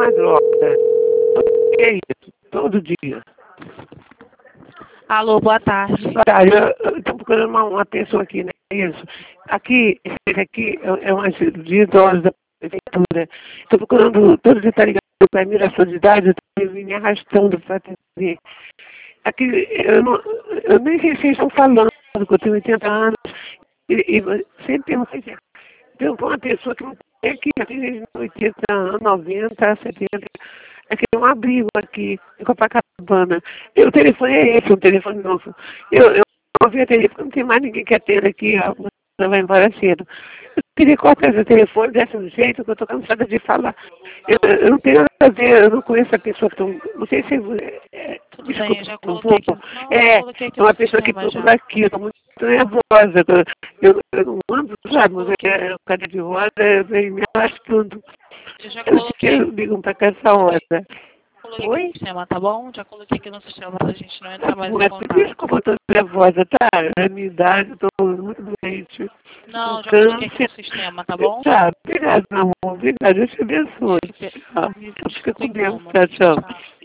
uma droga. É isso, todo dia. Alô, boa tarde. Eu estou procurando uma pessoa aqui, né? Isso. Aqui, esse aqui é uma de idosos da prefeitura. Estou procurando todos os detalhes para mim da sua idade, eu vim me arrastando para atender. Aqui, eu nem sei se vocês estão falando, que eu tenho 80 anos, e sempre pergunto assim, tem uma pessoa que não tem aqui, tem 80 anos, 90, 70, aqui tem um abrigo aqui, em Copacabana. E o telefone é esse, um telefone novo. Eu ouvi o telefone, não tem mais ninguém que atenda aqui, a moça vai embora cedo. Eu queria cortar esse telefone desse um jeito, que eu estou cansada de falar. Eu não tenho nada a ver, eu não conheço a pessoa que não sei se Tudo bem, desculpa eu já um coloquei aqui. pouco. Não, já É coloquei aqui uma no pessoa que sistema procura já. aqui, eu estou muito nervosa. Eu não ando, Já sabe, mas coloquei. cadeira de roda, eu venho me arrastando. Eu já Eu que coloquei. ligam para cá essa hora. Coloquei aqui no Oi? sistema, tá bom? Já coloquei aqui no sistema pra gente não Tá entrar mais bom, em contato. desculpa, eu estou nervosa, tá? É a minha idade, eu estou muito doente. Um Não, já coloquei aqui no câncer. sistema, tá bom? Tá, obrigado, meu amor. Obrigado, Deus te abençoe. Tchau. Fica Desculpa o com Deus. incômodo. Tchau, tchau. Tchau.